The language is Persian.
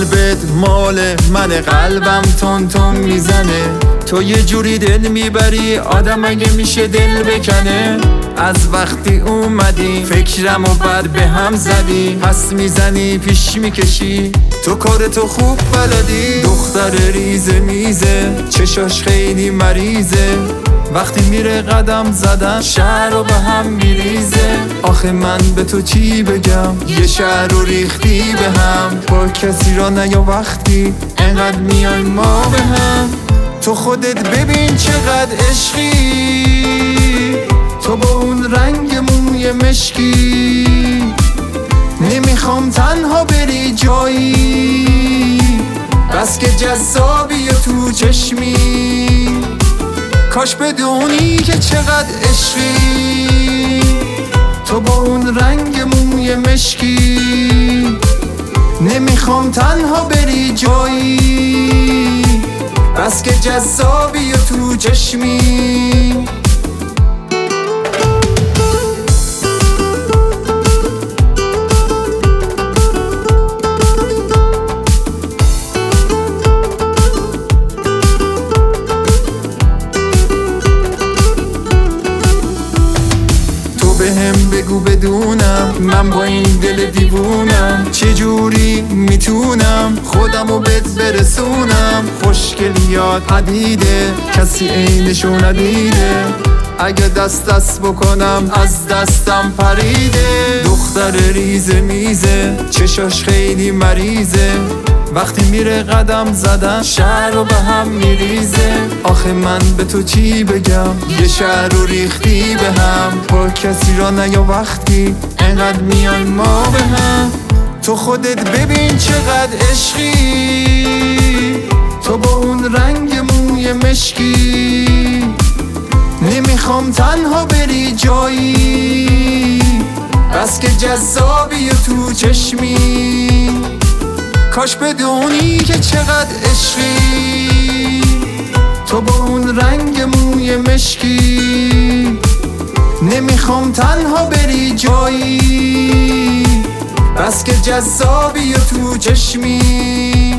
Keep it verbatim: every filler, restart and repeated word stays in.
قلبت مال من، قلبم تون تون میزنه. تو یه جوری دل میبری آدم اگه میشه دل بکنه. از وقتی اومدی فکرم و بد به هم زدی، پس میزنی پیش میکشی، تو کارتو خوب بلدی. دختر ریزه میزه چشاش خیلی مریضه، وقتی میره قدم زدن شهر رو به هم میریزه. آخه من به تو چی بگم، یه شهر رو ریختی به هم. با کسی را نیا وقتی انقدر میای ما به هم. تو خودت ببین چقدر عشقی، تو با اون رنگ موی مشکی. نمیخوام تنها بری جایی، بس که جذابی و تو چشمی. کاش بدونی که چقدر عشقی، تو با اون رنگ موی مشکی. نمیخوام تنها بری جایی، بس که جذابی و تو چشمی. بهم بگو بدونم من با این دل دیوونم، چجوری میتونم خودمو بهت برسونم. خوشگلیات پدیده کسی عینشو ندیده، اگه دست دست بکنم از دستم پریده. دختر ریزه میزه چشاش خیلی مریضه، وقتی میره قدم زدن شهر رو به هم میریزه. آخه من به تو چی بگم، یه شهر رو ریختی به هم. با کسی را نیا وقتی انقدر میای ما به هم. تو خودت ببین چقدر عشقی، تو با اون رنگ موی مشکی. نمیخوام تنها بری جایی، بس که جذابی و تو چشمی. کاش بدونی که چقدر عشقی، تو با اون رنگ موی مشکی. نمیخوام تنها بری جایی، بس که جذابی و تو چشمی.